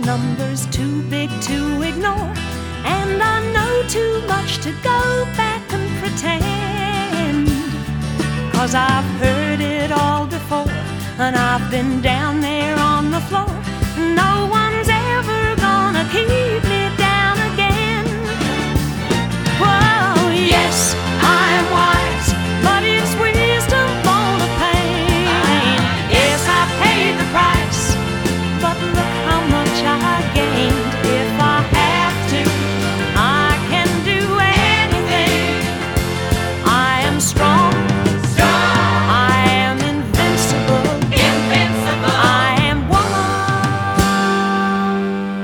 number's too big to ignore, and I know too much to go back and pretend. 'Cause I've heard it all before, and I've been down there on the floor. No one's ever gonna keep me down again. Whoa, yes, I am wise, but it's wisdom born of pain. Yes, I paid the price, but look how much I gained. If I have to, I can do anything. I am strong. I am invincible. I am woman.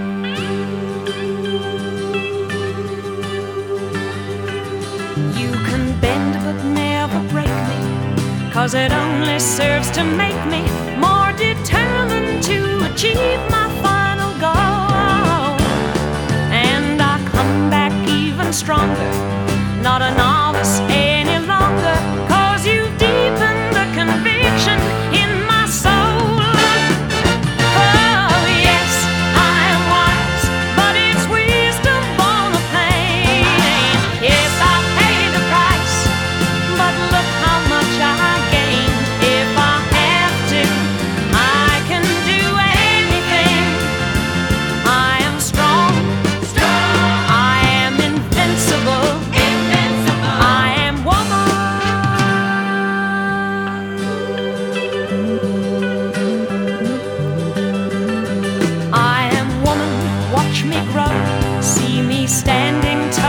You can bend but never break me, 'cause it only serves to make me more determined to achieve my final goal. And I come back even stronger, not a novice any longer, 'cause you've deepened the conviction in my soul. Oh yes, I am wise, but it's wisdom born of pain. Yes, I paid the price, but look how much I gained. If I have to, I can do anything. I am strong. I am invincible. I am woman. I am woman, watch me grow, see me standing tall.